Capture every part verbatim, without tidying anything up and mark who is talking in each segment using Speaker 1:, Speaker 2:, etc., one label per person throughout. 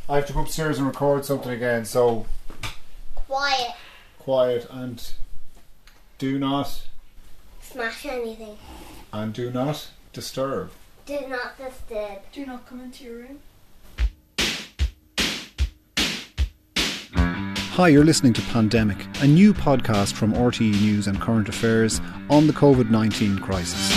Speaker 1: I have to go upstairs and record something again, so...
Speaker 2: Quiet.
Speaker 1: Quiet and do not...
Speaker 2: Smash anything.
Speaker 1: And do not disturb.
Speaker 2: Do not disturb.
Speaker 3: Do not come into your room.
Speaker 4: Hi, you're listening to Pandemic, a new podcast from R T E News and Current Affairs on the covid nineteen crisis.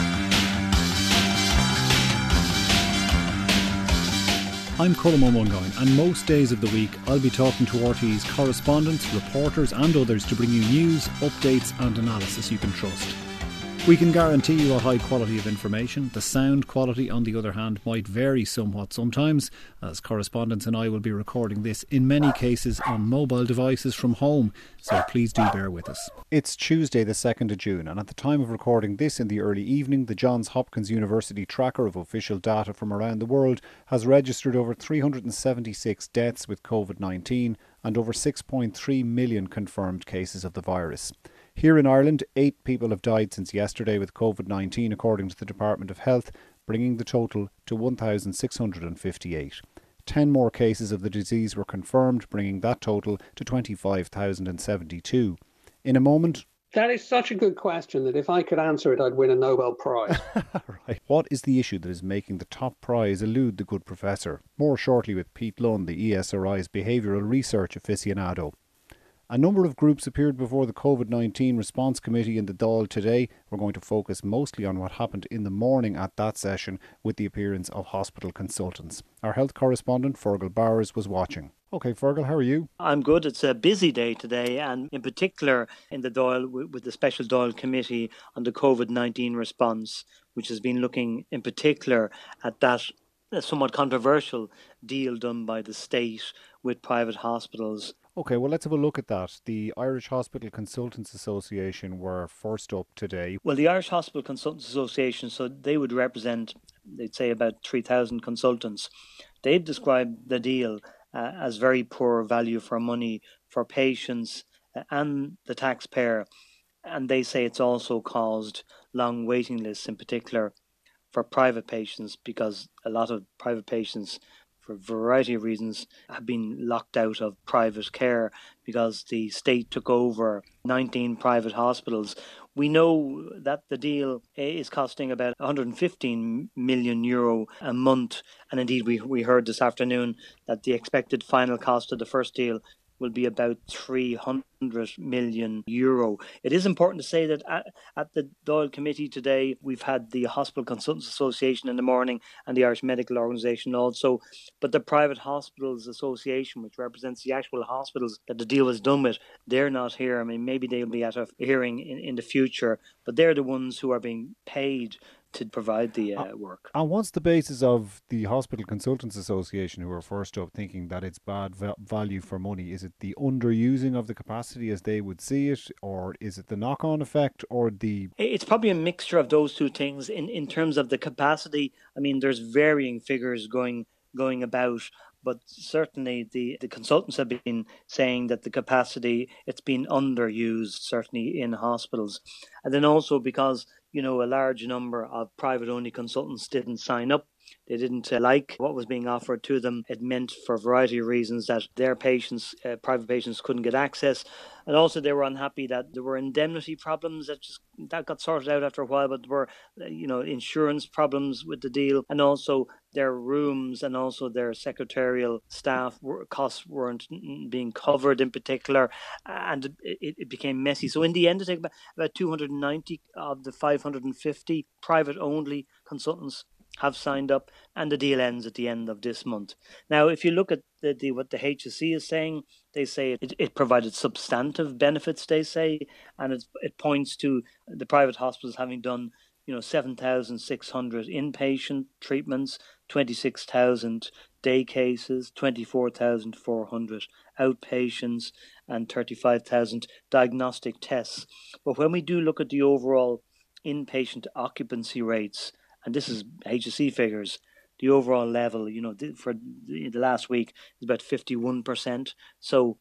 Speaker 4: I'm Colm O'Mungoyne, and most days of the week I'll be talking to R T E's correspondents, reporters and others to bring you news, updates and analysis you can trust. We can guarantee you a high quality of information. The sound quality, on the other hand, might vary somewhat sometimes, as correspondents and I will be recording this in many cases on mobile devices from home, so please do bear with us. It's Tuesday the second of June, and at the time of recording this in the early evening, the Johns Hopkins University tracker of official data from around the world has registered over three hundred seventy-six deaths with covid nineteen and over six point three million confirmed cases of the virus. Here in Ireland, eight people have died since yesterday with covid nineteen, according to the Department of Health, bringing the total to one thousand six hundred fifty-eight. Ten more cases of the disease were confirmed, bringing that total to twenty-five thousand seventy-two. In a moment...
Speaker 5: That is such a good question that if I could answer it, I'd win a Nobel Prize.
Speaker 4: Right. What is the issue that is making the top prize elude the good professor? More shortly with Pete Lunn, the E S R I's behavioural research aficionado. A number of groups appeared before the covid nineteen response committee in the Dáil today. We're going to focus mostly on what happened in the morning at that session with the appearance of hospital consultants. Our health correspondent, Fergal Bowers, was watching. OK, Fergal, how are you?
Speaker 6: I'm good. It's a busy day today, and in particular in the Dáil with the Special Dáil Committee on the covid nineteen response, which has been looking in particular at that somewhat controversial deal done by the state with private hospitals.
Speaker 4: OK, well, let's have a look at that. The Irish Hospital Consultants Association were first up today.
Speaker 6: Well, the Irish Hospital Consultants Association, so they would represent, they'd say, about three thousand consultants. They've described the deal uh, as very poor value for money for patients uh, and the taxpayer. And they say it's also caused long waiting lists, in particular for private patients, because a lot of private patients, for a variety of reasons, have been locked out of private care because the state took over nineteen private hospitals. We know that the deal is costing about one hundred fifteen million euro a month. And indeed, we, we heard this afternoon that the expected final cost of the first deal will be about three hundred million euro. It is important to say that at, at the Dáil Committee today, we've had the Hospital Consultants Association in the morning and the Irish Medical Organisation also, but the Private Hospitals Association, which represents the actual hospitals that the deal was done with, they're not here. I mean, maybe they'll be at a hearing in, in the future, but they're the ones who are being paid to provide the uh, work.
Speaker 4: And what's the basis of the Hospital Consultants Association, who are first up, thinking that it's bad va- value for money? Is it the underusing of the capacity as they would see it, or is it the knock-on effect, or the...
Speaker 6: It's probably a mixture of those two things. In, in terms of the capacity, I mean, there's varying figures going going about, but certainly the, the consultants have been saying that the capacity, it's been underused, certainly in hospitals. And then also because, you know, a large number of private-only consultants didn't sign up. They didn't uh, like what was being offered to them. It meant, for a variety of reasons, that their patients, uh, private patients, couldn't get access. And also they were unhappy that there were indemnity problems that just that got sorted out after a while, but there were, uh, you know, insurance problems with the deal, and also their rooms and also their secretarial staff were, costs weren't being covered in particular, and it, it became messy. So in the end, it took about, about two hundred ninety of the five hundred fifty private-only consultants have signed up, and the deal ends at the end of this month. Now, if you look at the, the what the H S C is saying, they say it, it provided substantive benefits, they say, and it, it points to the private hospitals having done, you know, seven thousand six hundred inpatient treatments, twenty-six thousand day cases, twenty-four thousand four hundred outpatients, and thirty-five thousand diagnostic tests. But when we do look at the overall inpatient occupancy rates, and this is H S C figures, the overall level, you know, for the last week is about fifty-one percent. So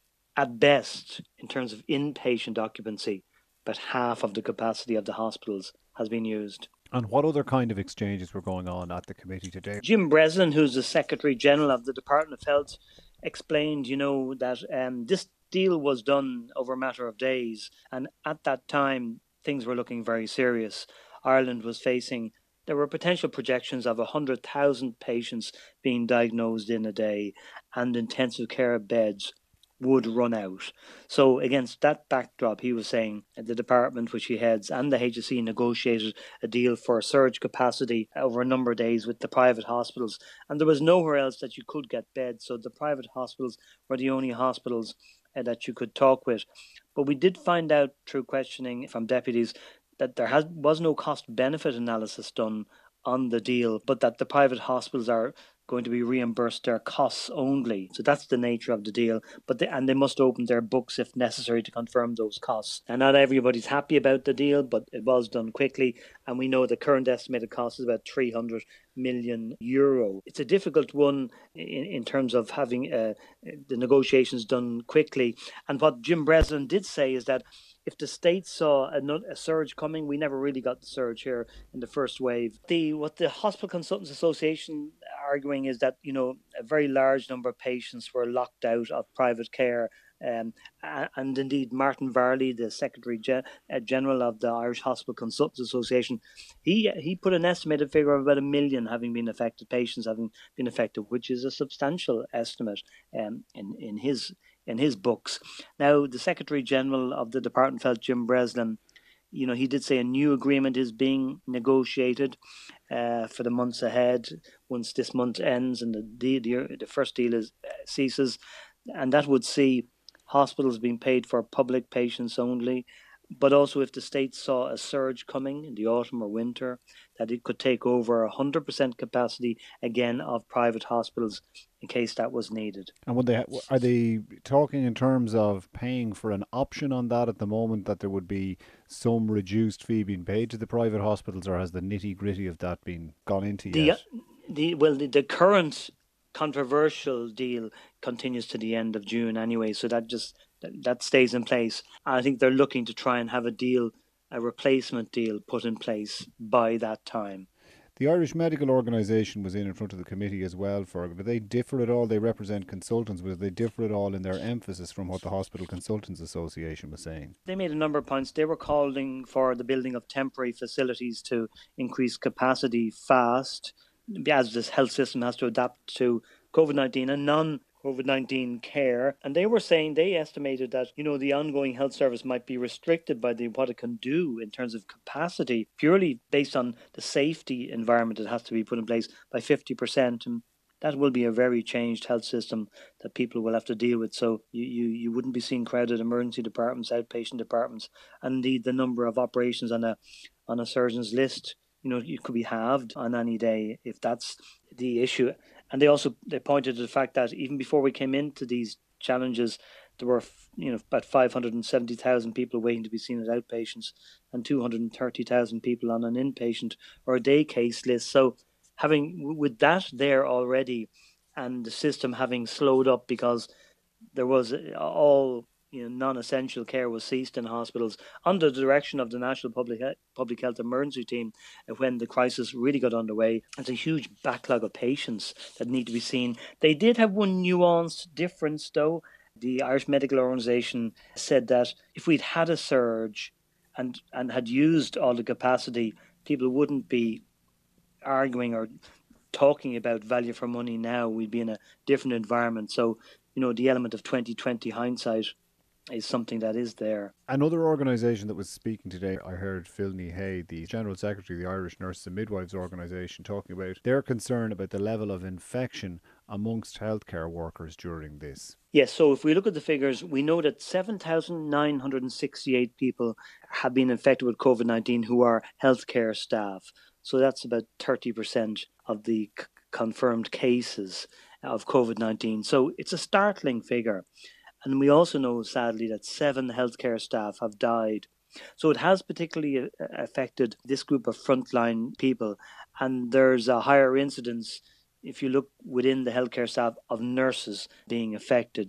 Speaker 6: at best, in terms of inpatient occupancy, about half of the capacity of the hospitals has been used.
Speaker 4: And what other kind of exchanges were going on at the committee today?
Speaker 6: Jim Breslin, who's the Secretary General of the Department of Health, explained, you know, that um, this deal was done over a matter of days. And at that time, things were looking very serious. Ireland was facing, there were potential projections of one hundred thousand patients being diagnosed in a day, and intensive care beds would run out. So against that backdrop, he was saying the department which he heads and the H S E negotiated a deal for surge capacity over a number of days with the private hospitals, and there was nowhere else that you could get beds, so the private hospitals were the only hospitals uh, that you could talk with. But we did find out through questioning from deputies that there has, was no cost benefit analysis done on the deal, but that the private hospitals are going to be reimbursed their costs only. So that's the nature of the deal. But they, and they must open their books if necessary to confirm those costs. And not everybody's happy about the deal, but it was done quickly. And we know the current estimated cost is about three hundred million euro. It's a difficult one in, in terms of having uh, the negotiations done quickly. And what Jim Breslin did say is that if the states saw a, a surge coming, we never really got the surge here in the first wave. The what the Hospital Consultants Association arguing is that, you know, a very large number of patients were locked out of private care. Um, and indeed, Martin Varley, the Secretary Gen- General of the Irish Hospital Consultants Association, he he put an estimated figure of about a million having been affected, patients having been affected, which is a substantial estimate um, in, in his in his books. Now, the Secretary General of the Department of Health, Jim Breslin, you know, he did say a new agreement is being negotiated uh, for the months ahead once this month ends and the the, the first deal is uh, ceases, and that would see hospitals being paid for public patients only, but also if the states saw a surge coming in the autumn or winter, that it could take over one hundred percent capacity again of private hospitals in case that was needed.
Speaker 4: And would they are they talking in terms of paying for an option on that at the moment, that there would be some reduced fee being paid to the private hospitals, or has the nitty gritty of that been gone into
Speaker 6: the,
Speaker 4: yet?
Speaker 6: The well, the, the current controversial deal continues to the end of June anyway, so that just that, that stays in place. I think they're looking to try and have a deal, a replacement deal put in place by that time.
Speaker 4: The Irish Medical Organisation was in in front of the committee as well, Fergal. Did they differ at all? They represent consultants, but did they differ at all in their emphasis from what the Hospital Consultants Association was saying?
Speaker 6: They made a number of points. They were calling for the building of temporary facilities to increase capacity fast, as this health system has to adapt to COVID nineteen and non-COVID nineteen care. And they were saying, they estimated that, you know, the ongoing health service might be restricted by the what it can do in terms of capacity, purely based on the safety environment that has to be put in place by fifty percent. And that will be a very changed health system that people will have to deal with. So you, you, you wouldn't be seeing crowded emergency departments, outpatient departments, and indeed the number of operations on a on a surgeon's list, you know, it could be halved on any day if that's the issue. And they also they pointed to the fact that even before we came into these challenges, there were, you know, about five hundred seventy thousand people waiting to be seen as outpatients and two hundred thirty thousand people on an inpatient or a day case list. So having with that there already, and the system having slowed up because there was all, you know, non-essential care was ceased in hospitals under the direction of the National Public Public Health Emergency Team when the crisis really got underway. There's a huge backlog of patients that need to be seen. They did have one nuanced difference, though. The Irish Medical Organisation said that if we'd had a surge and, and had used all the capacity, people wouldn't be arguing or talking about value for money now. We'd be in a different environment. So, you know, the element of twenty twenty hindsight is something that is there.
Speaker 4: Another organisation that was speaking today, I heard Phil Hay, the General Secretary of the Irish Nurses and Midwives Organisation, talking about their concern about the level of infection amongst healthcare workers during this.
Speaker 6: Yes, so if we look at the figures, we know that seven thousand nine hundred sixty-eight people have been infected with COVID nineteen who are healthcare staff. So that's about thirty percent of the c- confirmed cases of COVID nineteen. So it's a startling figure. And we also know, sadly, that seven healthcare staff have died. So it has particularly affected this group of frontline people. And there's a higher incidence, if you look within the healthcare staff, of nurses being affected.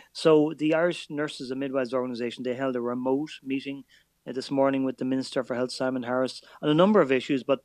Speaker 6: So the Irish Nurses and Midwives Organisation, they held a remote meeting this morning with the Minister for Health, Simon Harris, on a number of issues. But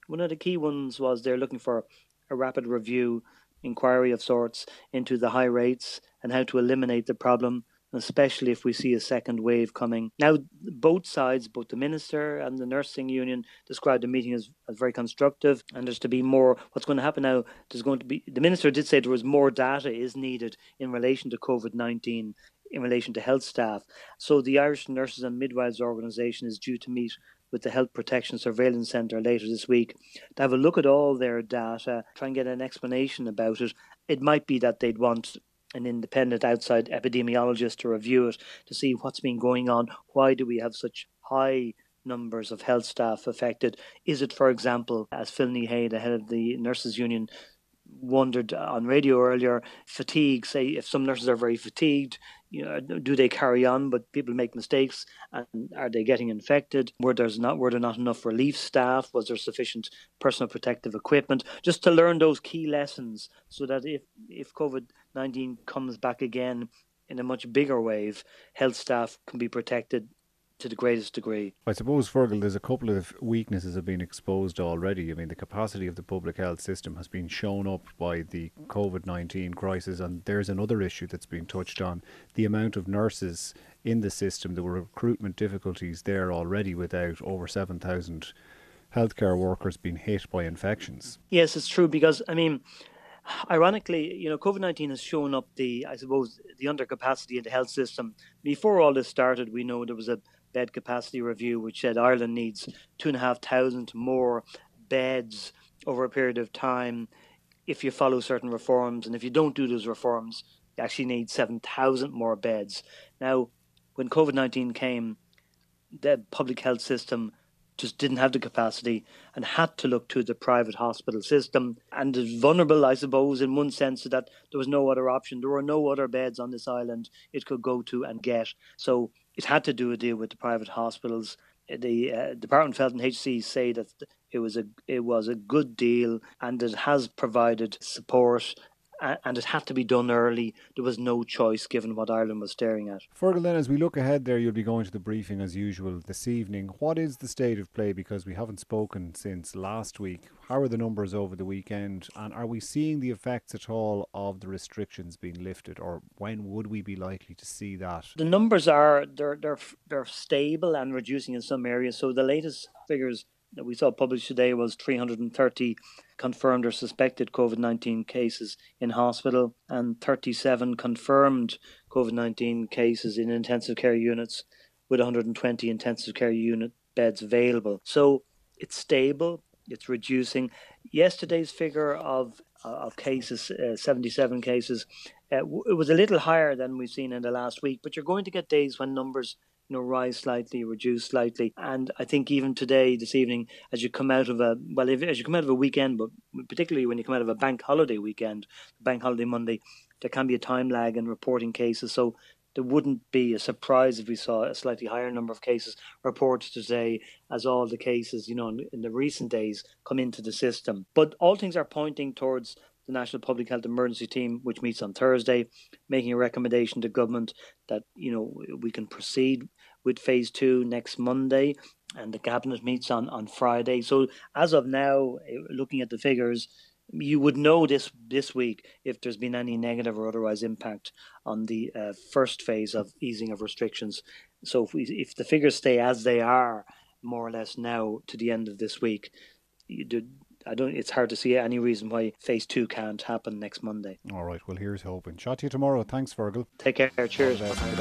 Speaker 6: One of the key ones was they're looking for a rapid review, inquiry of sorts into the high rates and how to eliminate the problem, especially if we see a second wave coming. Now, both sides, both the Minister and the Nursing Union, described the meeting as, as very constructive, and there's to be more. What's going to happen now, there's going to be, the Minister did say there was more data is needed in relation to COVID nineteen, in relation to health staff. So the Irish Nurses and Midwives Organisation is due to meet with the Health Protection Surveillance Centre later this week to have a look at all their data, try and get an explanation about it. It might be that they'd want an independent outside epidemiologist to review it, to see what's been going on. Why do we have such high numbers of health staff affected? Is it, for example, as Phil Nehay, the head of the Nurses Union, wondered on radio earlier, fatigue, say if some nurses are very fatigued, you know, do they carry on, but people make mistakes, and are they getting infected? Were there's not were there not enough relief staff? Was there sufficient personal protective equipment? Just to learn those key lessons, so that if if COVID nineteen comes back again in a much bigger wave, health staff can be protected to the greatest degree.
Speaker 4: I suppose, Fergal, there's a couple of weaknesses have been exposed already. I mean, the capacity of the public health system has been shown up by the COVID nineteen crisis, and there's another issue that's been touched on, the amount of nurses in the system. There were recruitment difficulties there already, without over seven thousand healthcare workers being hit by infections.
Speaker 6: Yes, it's true, because, I mean, ironically, you know, COVID nineteen has shown up the, I suppose, the undercapacity in the health system. Before all this started, we know there was a bed capacity review which said Ireland needs two and a half thousand more beds over a period of time if you follow certain reforms, and if you don't do those reforms, you actually need seven thousand more beds. Now, when COVID nineteen came, the public health system just didn't have the capacity and had to look to the private hospital system, and is vulnerable, I suppose, in one sense, that there was no other option. There were no other beds on this island it could go to and get. So it had to do a deal with the private hospitals. The uh, Department of Health and H C say that it was a it was a good deal, and it has provided support, and it had to be done early. There was no choice given what Ireland was staring at.
Speaker 4: Fergal, then, as we look ahead there, you'll be going to the briefing as usual this evening. What is the state of play? Because we haven't spoken since last week. How are the numbers over the weekend? And are we seeing the effects at all of the restrictions being lifted? Or when would we be likely to see that?
Speaker 6: The numbers are, they're, they're, they're stable and reducing in some areas. So the latest figures that we saw published today was three hundred thirty confirmed or suspected COVID nineteen cases in hospital, and thirty-seven confirmed COVID nineteen cases in intensive care units, with one hundred twenty intensive care unit beds available. So it's stable, it's reducing. Yesterday's figure of uh, of cases, uh, seventy-seven cases, uh, w- it was a little higher than we've seen in the last week, but you're going to get days when numbers, you know, rise slightly, reduce slightly. And I think even today, this evening, as you come out of a, well, if, as you come out of a weekend, but particularly when you come out of a bank holiday weekend, bank holiday Monday, there can be a time lag in reporting cases. So there wouldn't be a surprise if we saw a slightly higher number of cases reported today, as all the cases, you know, in, in the recent days come into the system. But all things are pointing towards the National Public Health Emergency Team, which meets on Thursday, making a recommendation to government that, you know, we can proceed with phase two next Monday, and the cabinet meets on, on Friday. So as of now, looking at the figures, you would know this this week if there's been any negative or otherwise impact on the uh, first phase of easing of restrictions. So if, we, if the figures stay as they are, more or less now to the end of this week, you do, I don't. It's hard to see any reason why phase two can't happen next Monday.
Speaker 4: All right, well, here's hoping. Chat to you tomorrow. Thanks, Fergal.
Speaker 6: Take care. Cheers.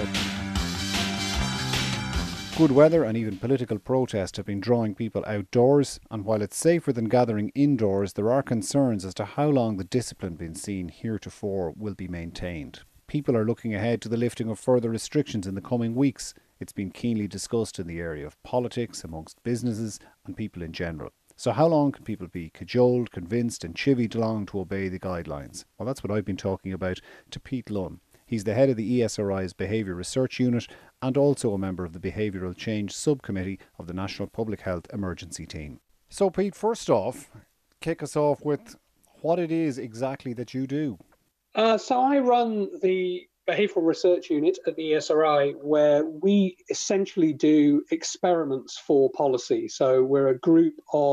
Speaker 4: Good weather and even political protest have been drawing people outdoors, and while it's safer than gathering indoors, there are concerns as to how long the discipline been seen heretofore will be maintained. People are looking ahead to the lifting of further restrictions in the coming weeks. It's been keenly discussed in the area of politics, amongst businesses and people in general. So how long can people be cajoled, convinced and chivied along to obey the guidelines? Well, that's what I've been talking about to Pete Lunn. He's the head of the E S R I's Behaviour Research Unit and also a member of the Behavioural Change Subcommittee of the National Public Health Emergency Team. So Pete, first off, kick us off with what it is exactly that you do.
Speaker 5: Uh, so I run the Behavioural Research Unit at the E S R I, where we essentially do experiments for policy. So we're a group of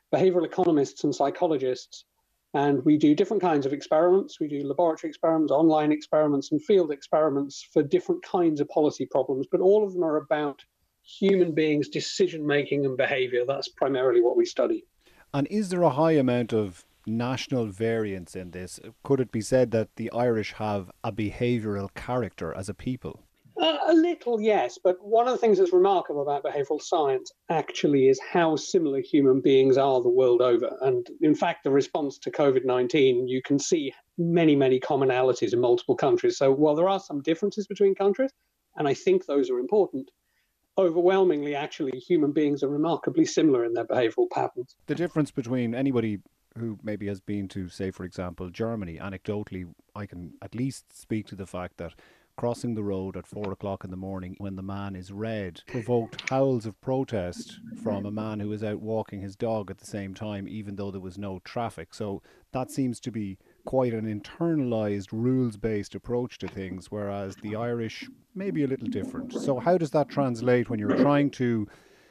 Speaker 5: behavioral economists and psychologists, and we do different kinds of experiments. We do laboratory experiments, online experiments, and field experiments for different kinds of policy problems, but all of them are about human beings' decision-making and behavior. That's primarily what we study.
Speaker 4: And is there a high amount of national variance in this? Could it be said that the Irish have a behavioural character as a people?
Speaker 5: Uh, a little, yes, but one of the things that's remarkable about behavioural science actually is how similar human beings are the world over. And in fact, the response to COVID nineteen, you can see many, many commonalities in multiple countries. So while there are some differences between countries, and I think those are important, overwhelmingly, actually, human beings are remarkably similar in their behavioural patterns.
Speaker 4: The difference between anybody who maybe has been to, say, for example, Germany, anecdotally, I can at least speak to the fact that crossing the road at four o'clock in the morning when the man is red provoked howls of protest from a man who was out walking his dog at the same time, even though there was no traffic. So that seems to be quite an internalised, rules-based approach to things, whereas the Irish may be a little different. So how does that translate when you're trying to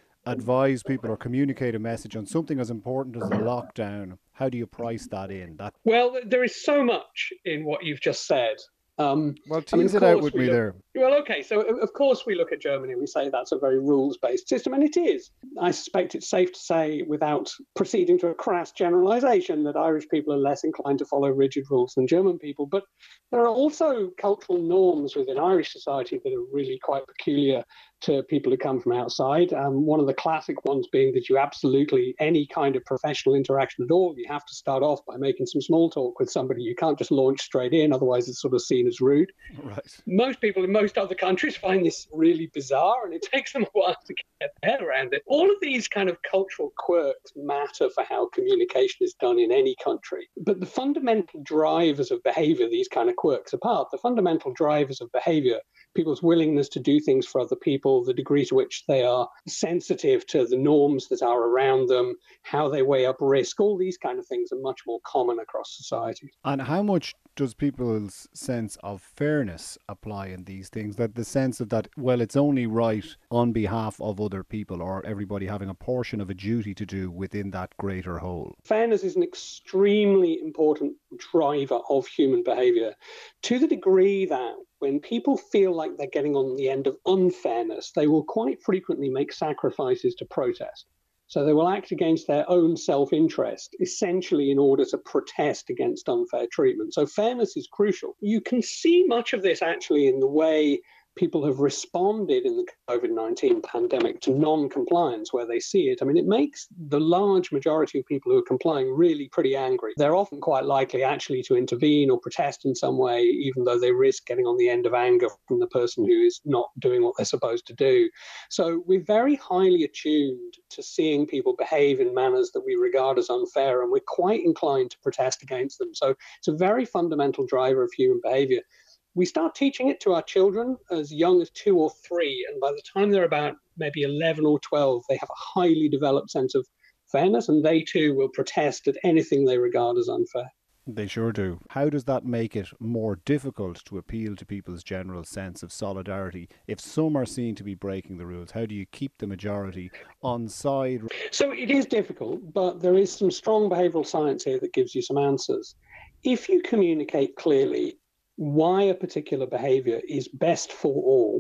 Speaker 4: advise people or communicate a message on something as important as the lockdown? How do you price that in? That
Speaker 5: Well, there is so much in what you've just said. Um,
Speaker 4: well,
Speaker 5: I mean,
Speaker 4: tease
Speaker 5: of
Speaker 4: it out
Speaker 5: course
Speaker 4: with
Speaker 5: we
Speaker 4: me
Speaker 5: look-
Speaker 4: there.
Speaker 5: Well, okay, so of of course we look at Germany and we say that's a very rules-based system, and it is. I suspect it's safe to say, without proceeding to a crass generalisation, that Irish people are less inclined to follow rigid rules than German people. But there are also cultural norms within Irish society that are really quite peculiar to people who come from outside. Um, one of the classic ones being that you absolutely, any kind of professional interaction at all, you have to start off by making some small talk with somebody. You can't just launch straight in, otherwise it's sort of seen as rude.
Speaker 4: Right.
Speaker 5: Most people in most other countries find this really bizarre, and it takes them a while to get their head around it. All of these kind of cultural quirks matter for how communication is done in any country. But the fundamental drivers of behavior, these kind of quirks apart, the fundamental drivers of behavior, people's willingness to do things for other people, the degree to which they are sensitive to the norms that are around them, how they weigh up risk, all these kind of things are much more common across society.
Speaker 4: And how much does people's sense of fairness apply in these things? That the sense of that, well, it's only right on behalf of other people, or everybody having a portion of a duty to do within that greater whole?
Speaker 5: Fairness is an extremely important driver of human behavior, to the degree that when people feel like they're getting on the end of unfairness, they will quite frequently make sacrifices to protest. So they will act against their own self-interest, essentially in order to protest against unfair treatment. So fairness is crucial. You can see much of this actually in the way people have responded in the COVID nineteen pandemic to non-compliance where they see it. I mean, it makes the large majority of people who are complying really pretty angry. They're often quite likely actually to intervene or protest in some way, even though they risk getting on the end of anger from the person who is not doing what they're supposed to do. So we're very highly attuned to seeing people behave in manners that we regard as unfair, and we're quite inclined to protest against them. So it's a very fundamental driver of human behavior. We start teaching it to our children as young as two or three, and by the time they're about maybe eleven or twelve, they have a highly developed sense of fairness, and they too will protest at anything they regard as unfair.
Speaker 4: They sure do. How does that make it more difficult to appeal to people's general sense of solidarity? If some are seen to be breaking the rules, how do you keep the majority on side?
Speaker 5: So it is difficult, but there is some strong behavioural science here that gives you some answers. If you communicate clearly why a particular behavior is best for all,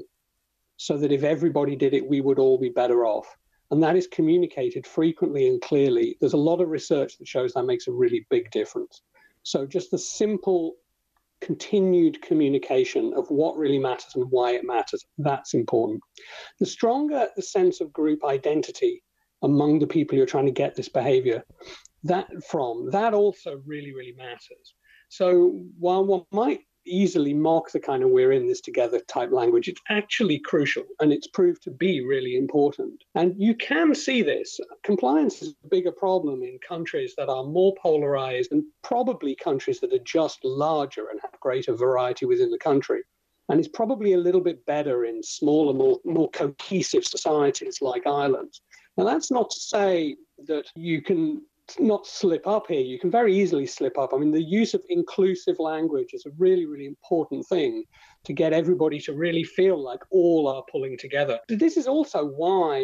Speaker 5: so that if everybody did it, we would all be better off, and that is communicated frequently and clearly, there's a lot of research that shows that makes a really big difference. So just the simple continued communication of what really matters and why it matters, that's important. The stronger the sense of group identity among the people you're trying to get this behavior that from, that also really, really matters. So while one might easily mock the kind of we're in this together type language, it's actually crucial, and it's proved to be really important. And you can see this. Compliance is a bigger problem in countries that are more polarized, and probably countries that are just larger and have greater variety within the country. And it's probably a little bit better in smaller, more, more cohesive societies like Ireland. Now, that's not to say that you can not slip up here. You can very easily slip up. I mean, the use of inclusive language is a really, really important thing to get everybody to really feel like all are pulling together. This is also why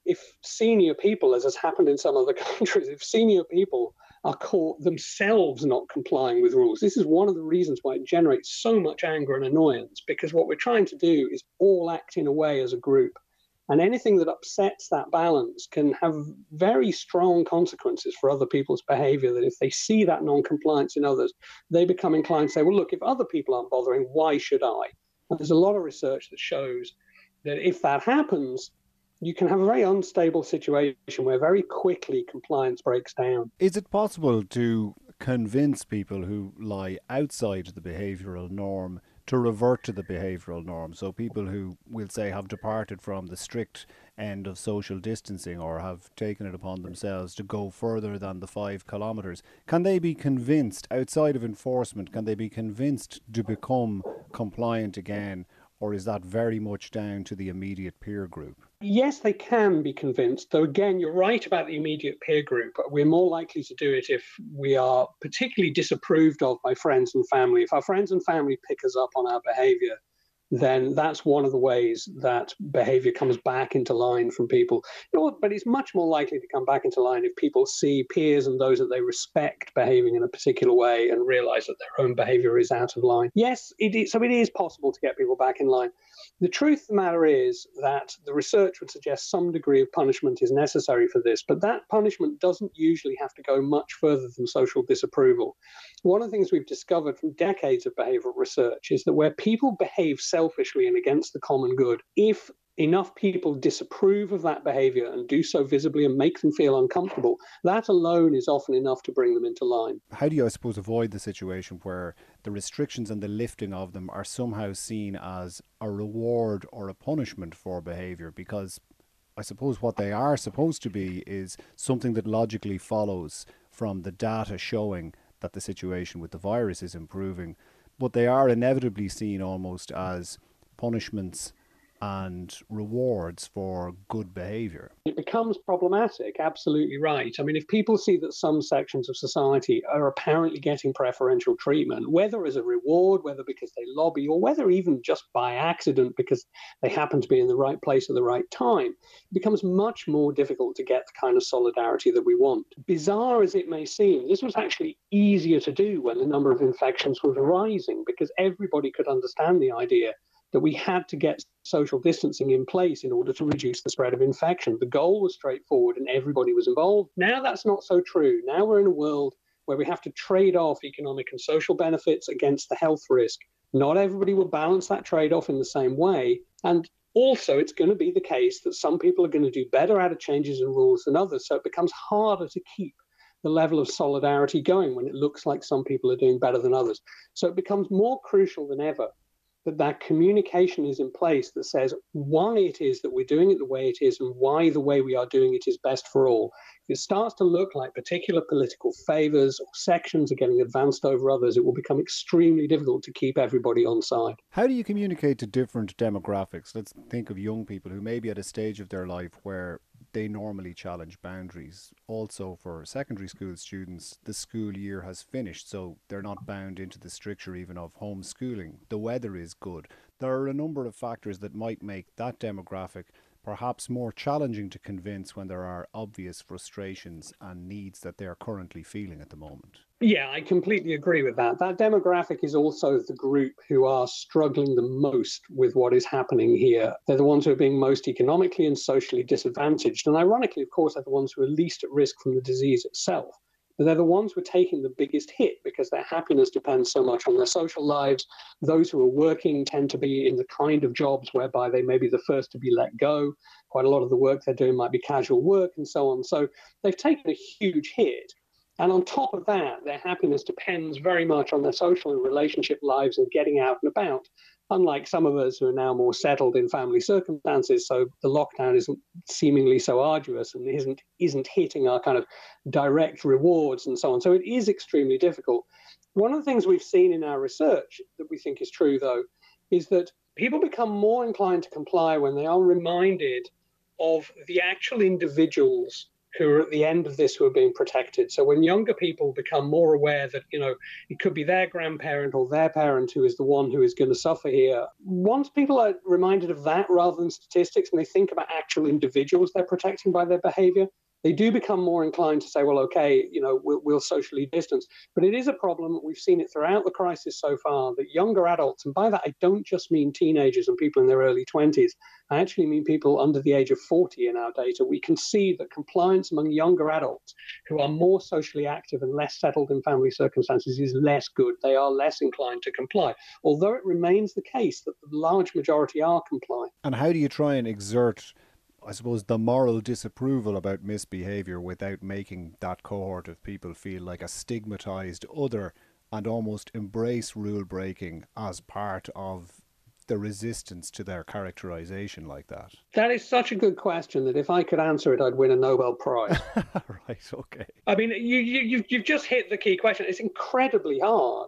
Speaker 5: if senior people, as has happened in some other countries, if senior people are caught themselves not complying with rules, this is one of the reasons why it generates so much anger and annoyance, because what we're trying to do is all act in a way as a group. And anything that upsets that balance can have very strong consequences for other people's behavior, that if they see that non-compliance in others, they become inclined to say, well, look, if other people aren't bothering, why should I? And there's a lot of research that shows that if that happens, you can have a very unstable situation where very quickly compliance breaks down.
Speaker 4: Is it possible to convince people who lie outside the behavioural norm to revert to the behavioural norm? So people who, we'll say, have departed from the strict end of social distancing or have taken it upon themselves to go further than the five kilometres, can they be convinced, outside of enforcement, can they be convinced to become compliant again? Or is that very much down to the immediate peer group?
Speaker 5: Yes, they can be convinced, though again, you're right about the immediate peer group. We're more likely to do it if we are particularly disapproved of by friends and family. If our friends and family pick us up on our behaviour, then that's one of the ways that behaviour comes back into line from people. You know, but it's much more likely to come back into line if people see peers and those that they respect behaving in a particular way and realise that their own behaviour is out of line. Yes, it is, so it is possible to get people back in line. The truth of the matter is that the research would suggest some degree of punishment is necessary for this, but that punishment doesn't usually have to go much further than social disapproval. One of the things we've discovered from decades of behavioural research is that where people behave selfishly and against the common good, if enough people disapprove of that behaviour and do so visibly and make them feel uncomfortable, that alone is often enough to bring them into line.
Speaker 4: How do you, I suppose, avoid the situation where the restrictions and the lifting of them are somehow seen as a reward or a punishment for behaviour? Because I suppose what they are supposed to be is something that logically follows from the data showing that the situation with the virus is improving, but they are inevitably seen almost as punishments and rewards for good behaviour.
Speaker 5: It becomes problematic, absolutely right. I mean, if people see that some sections of society are apparently getting preferential treatment, whether as a reward, whether because they lobby, or whether even just by accident because they happen to be in the right place at the right time, it becomes much more difficult to get the kind of solidarity that we want. Bizarre as it may seem, this was actually easier to do when the number of infections was rising, because everybody could understand the idea that we had to get social distancing in place in order to reduce the spread of infection. The goal was straightforward and everybody was involved. Now that's not so true. Now we're in a world where we have to trade off economic and social benefits against the health risk. Not everybody will balance that trade-off in the same way. And also, it's going to be the case that some people are going to do better out of changes in rules than others. So it becomes harder to keep the level of solidarity going when it looks like some people are doing better than others. So it becomes more crucial than ever that that communication is in place that says why it is that we're doing it the way it is and why the way we are doing it is best for all. If it starts to look like particular political favours or sections are getting advanced over others, it will become extremely difficult to keep everybody on side.
Speaker 4: How do you communicate to different demographics? Let's think of young people who may be at a stage of their life where they normally challenge boundaries. Also, for secondary school students, the school year has finished, so they're not bound into the stricture even of homeschooling. The weather is good. There are a number of factors that might make that demographic perhaps more challenging to convince when there are obvious frustrations and needs that they're currently feeling at the moment.
Speaker 5: Yeah, I completely agree with that. That demographic is also the group who are struggling the most with what is happening here. They're the ones who are being most economically and socially disadvantaged. And ironically, of course, they're the ones who are least at risk from the disease itself. But they're the ones who are taking the biggest hit because their happiness depends so much on their social lives. Those who are working tend to be in the kind of jobs whereby they may be the first to be let go. Quite a lot of the work they're doing might be casual work and so on. So they've taken a huge hit. And on top of that, their happiness depends very much on their social and relationship lives and getting out and about. Unlike some of us who are now more settled in family circumstances, so the lockdown isn't seemingly so arduous and isn't isn't hitting our kind of direct rewards and so on. So it is extremely difficult. One of the things we've seen in our research that we think is true, though, is that people become more inclined to comply when they are reminded of the actual individuals who are at the end of this who are being protected. So when younger people become more aware that, you know, it could be their grandparent or their parent who is the one who is going to suffer here, once people are reminded of that rather than statistics and they think about actual individuals they're protecting by their behavior, they do become more inclined to say, well, okay, you know, we'll, we'll socially distance. But it is a problem. We've seen it throughout the crisis so far that younger adults, and by that I don't just mean teenagers and people in their early twenties, I actually mean people under the age of forty in our data. We can see that compliance among younger adults who are more socially active and less settled in family circumstances is less good. They are less inclined to comply, although it remains the case that the large majority are complying.
Speaker 4: And how do you try and exert, I suppose, the moral disapproval about misbehaviour without making that cohort of people feel like a stigmatised other and almost embrace rule breaking as part of the resistance to their characterisation like that?
Speaker 5: That is such a good question that if I could answer it, I'd win a Nobel Prize.
Speaker 4: Right, okay. I
Speaker 5: mean, you, you, you've, you've just hit the key question. It's incredibly hard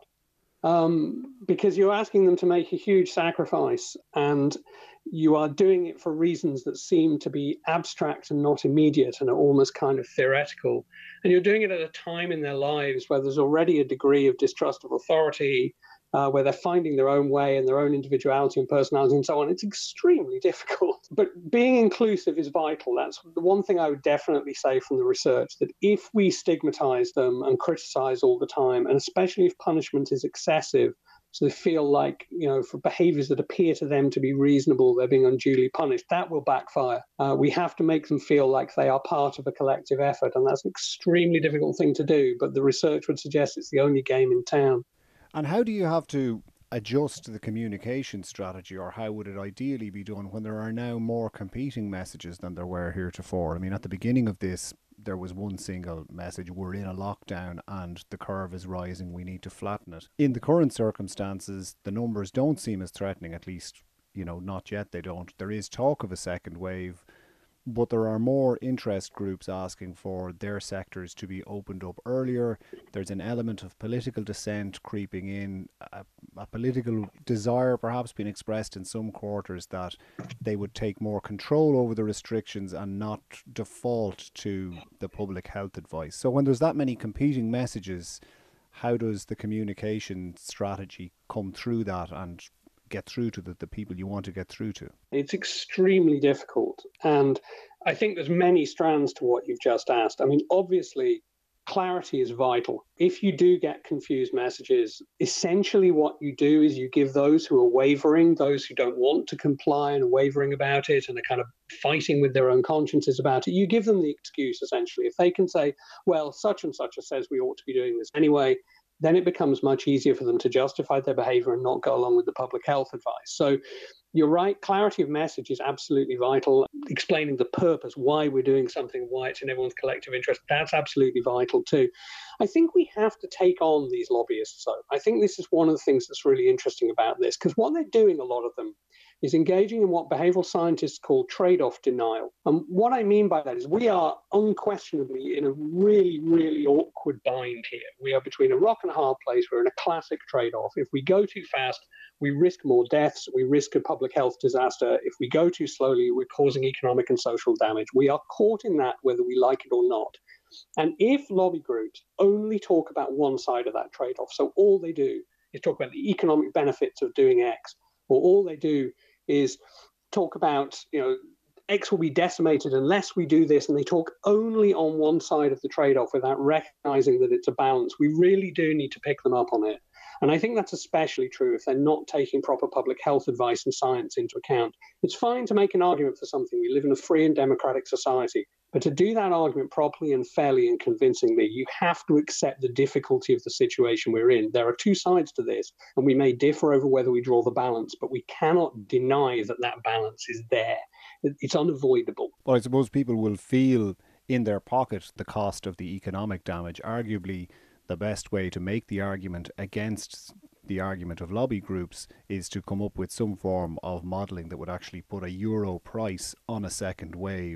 Speaker 5: um, because you're asking them to make a huge sacrifice and you are doing it for reasons that seem to be abstract and not immediate and are almost kind of theoretical. And you're doing it at a time in their lives where there's already a degree of distrust of authority, uh, where they're finding their own way and their own individuality and personality and so on. It's extremely difficult. But being inclusive is vital. That's the one thing I would definitely say from the research, that if we stigmatize them and criticize all the time, and especially if punishment is excessive, so they feel like, you know, for behaviors that appear to them to be reasonable, they're being unduly punished, that will backfire. Uh, we have to make them feel like they are part of a collective effort, and that's an extremely difficult thing to do, but the research would suggest it's the only game in town.
Speaker 4: And how do you have to adjust the communication strategy, or how would it ideally be done when there are now more competing messages than there were heretofore? I mean, at the beginning of this, there was one single message: we're in a lockdown and the curve is rising, we need to flatten it. In the current circumstances, the numbers don't seem as threatening, at least, you know, not yet they don't. There is talk of a second wave, but there are more interest groups asking for their sectors to be opened up earlier. There's an element of political dissent creeping in, a, a political desire perhaps being expressed in some quarters that they would take more control over the restrictions and not default to the public health advice. So when there's that many competing messages, how does the communication strategy come through that and get through to the, the people you want to get through to?
Speaker 5: It's extremely difficult. And I think there's many strands to what you've just asked. I mean, obviously, clarity is vital. If you do get confused messages, essentially what you do is you give those who are wavering, those who don't want to comply and are wavering about it and are kind of fighting with their own consciences about it, you give them the excuse, essentially. If they can say, well, such and such says we ought to be doing this anyway, then it becomes much easier for them to justify their behavior and not go along with the public health advice. So you're right, clarity of message is absolutely vital. Explaining the purpose, why we're doing something, why it's in everyone's collective interest, that's absolutely vital too. I think we have to take on these lobbyists, though. I think this is one of the things that's really interesting about this, because what they're doing, a lot of them, is engaging in what behavioral scientists call trade-off denial. And what I mean by that is we are unquestionably in a really, really awkward bind here. We are between a rock and a hard place. We're in a classic trade-off. If we go too fast, we risk more deaths. We risk a public health disaster. If we go too slowly, we're causing economic and social damage. We are caught in that whether we like it or not. And if lobby groups only talk about one side of that trade-off, so all they do is talk about the economic benefits of doing X, or all they do is talk about, you know, X will be decimated unless we do this, and they talk only on one side of the trade-off without recognizing that it's a balance, we really do need to pick them up on it. And I think that's especially true if they're not taking proper public health advice and science into account. It's fine to make an argument for something. We live in a free and democratic society. But to do that argument properly and fairly and convincingly, you have to accept the difficulty of the situation we're in. There are two sides to this, and we may differ over whether we draw the balance, but we cannot deny that that balance is there. It's unavoidable.
Speaker 4: Well, I suppose people will feel in their pocket the cost of the economic damage. Arguably, the best way to make the argument against the argument of lobby groups is to come up with some form of modelling that would actually put a euro price on a second wave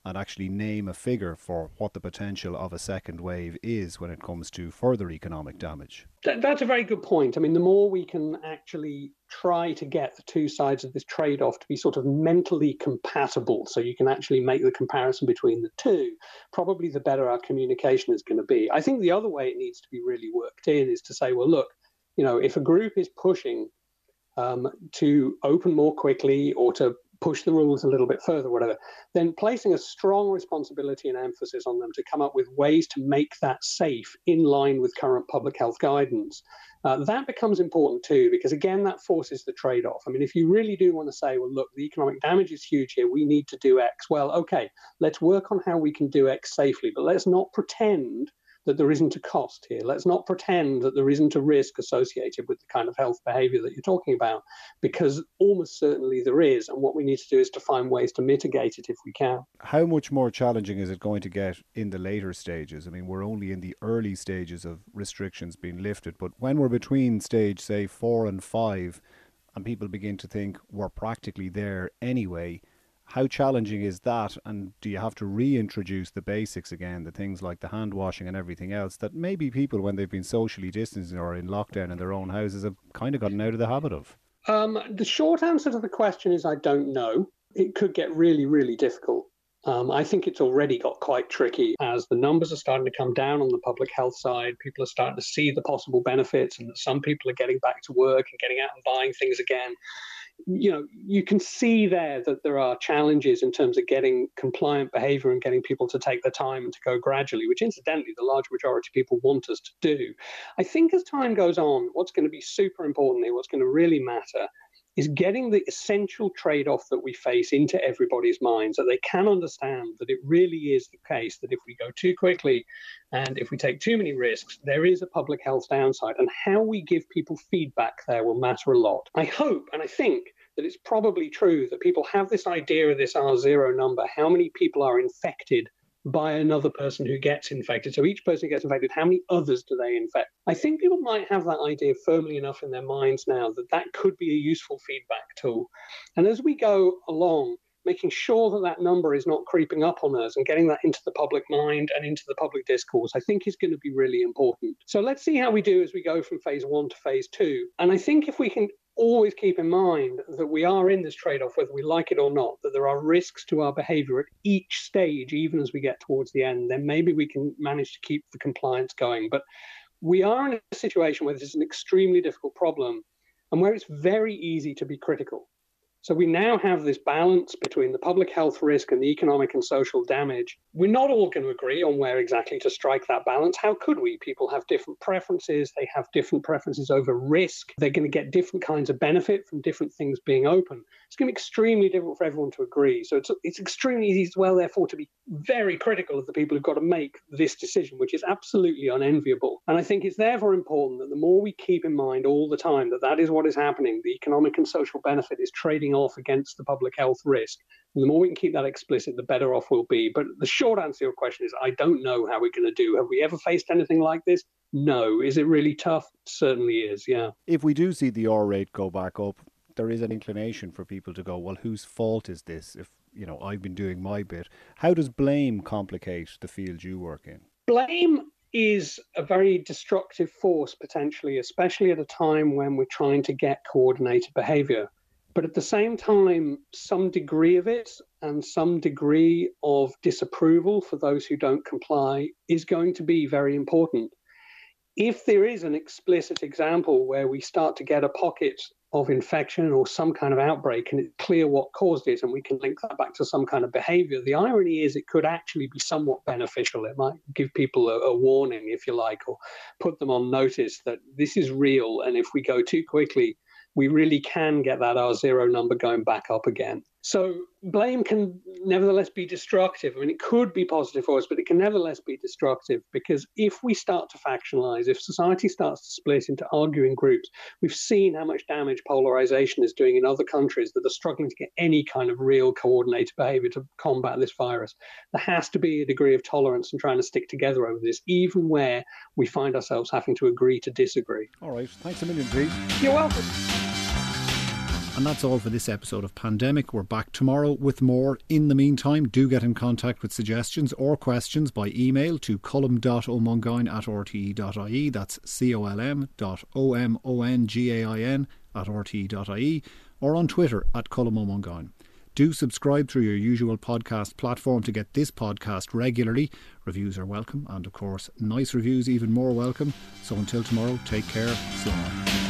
Speaker 4: and actually name a figure for what the potential of a second wave is when it comes to further economic damage?
Speaker 5: That, that's a very good point. I mean, the more we can actually try to get the two sides of this trade-off to be sort of mentally compatible, so you can actually make the comparison between the two, probably the better our communication is going to be. I think the other way it needs to be really worked in is to say, well, look, you know, if a group is pushing um, to open more quickly or to push the rules a little bit further, whatever, then placing a strong responsibility and emphasis on them to come up with ways to make that safe in line with current public health guidance. Uh, that becomes important too, because again, that forces the trade-off. I mean, if you really do want to say, well, look, the economic damage is huge here, we need to do X. Well, okay, let's work on how we can do X safely, but let's not pretend that there isn't a cost here. Let's not pretend that there isn't a risk associated with the kind of health behavior that you're talking about, because almost certainly there is. And what we need to do is to find ways to mitigate it if we can.
Speaker 4: How much more challenging is it going to get in the later stages? I mean, we're only in the early stages of restrictions being lifted, but when we're between stage, say, four and five, and people begin to think we're practically there anyway, how challenging is that? And do you have to reintroduce the basics again, the things like the hand washing and everything else that maybe people, when they've been socially distancing or in lockdown in their own houses, have kind of gotten out of the habit of?
Speaker 5: Um, the short answer to the question is I don't know. It could get really, really difficult. Um, I think it's already got quite tricky as the numbers are starting to come down on the public health side. People are starting to see the possible benefits, and that some people are getting back to work and getting out and buying things again. You know, you can see there that there are challenges in terms of getting compliant behavior and getting people to take the time and to go gradually, which incidentally, the large majority of people want us to do. I think as time goes on, what's going to be super important here, what's going to really matter, is getting the essential trade-off that we face into everybody's minds, that they can understand that it really is the case that if we go too quickly and if we take too many risks, there is a public health downside, and how we give people feedback there will matter a lot. I hope and I think that it's probably true that people have this idea of this R zero number, how many people are infected by another person who gets infected. So each person who gets infected, how many others do they infect? I think people might have that idea firmly enough in their minds now that that could be a useful feedback tool. And as we go along, making sure that that number is not creeping up on us and getting that into the public mind and into the public discourse, I think is going to be really important. So let's see how we do as we go from phase one to phase two. And I think if we can always keep in mind that we are in this trade-off, whether we like it or not, that there are risks to our behavior at each stage, even as we get towards the end, then maybe we can manage to keep the compliance going. But we are in a situation where this is an extremely difficult problem and where it's very easy to be critical. So we now have this balance between the public health risk and the economic and social damage. We're not all going to agree on where exactly to strike that balance. How could we? People have different preferences. They have different preferences over risk. They're going to get different kinds of benefit from different things being open. It's going to be extremely difficult for everyone to agree. So it's, it's extremely easy as well, therefore, to be very critical of the people who've got to make this decision, which is absolutely unenviable. And I think it's therefore important that the more we keep in mind all the time that that is what is happening, the economic and social benefit is trading off against the public health risk. And the more we can keep that explicit, the better off we'll be. But the short answer to your question is, I don't know how we're going to do. Have we ever faced anything like this? No. Is it really tough? It certainly is, yeah.
Speaker 4: If we do see the R rate go back up, there is an inclination for people to go, well, whose fault is this? If, you know, I've been doing my bit. How does blame complicate the field you work in?
Speaker 5: Blame is a very destructive force, potentially, especially at a time when we're trying to get coordinated behavior. But at the same time, some degree of it and some degree of disapproval for those who don't comply is going to be very important. If there is an explicit example where we start to get a pocket of infection or some kind of outbreak and it's clear what caused it and we can link that back to some kind of behavior, the irony is it could actually be somewhat beneficial. It might give people a, a warning, if you like, or put them on notice that this is real, and if we go too quickly, we really can get that R zero number going back up again. So blame can nevertheless be destructive. I mean, it could be positive for us, but it can nevertheless be destructive, because if we start to factionalize, if society starts to split into arguing groups, we've seen how much damage polarization is doing in other countries that are struggling to get any kind of real coordinated behavior to combat this virus. There has to be a degree of tolerance and trying to stick together over this, even where we find ourselves having to agree to disagree.
Speaker 4: All right. Thanks a million, Pete.
Speaker 5: You're welcome.
Speaker 4: And that's all for this episode of Pandemic. We're back tomorrow with more. In the meantime, do get in contact with suggestions or questions by email to colm.omongain at r t e dot i e. That's C O L M dot O M O N G A I N at r t e dot i e, or on Twitter at Colm Omongain. Do subscribe through your usual podcast platform to get this podcast regularly. Reviews are welcome, and of course, nice reviews even more welcome. So until tomorrow, take care. Slán.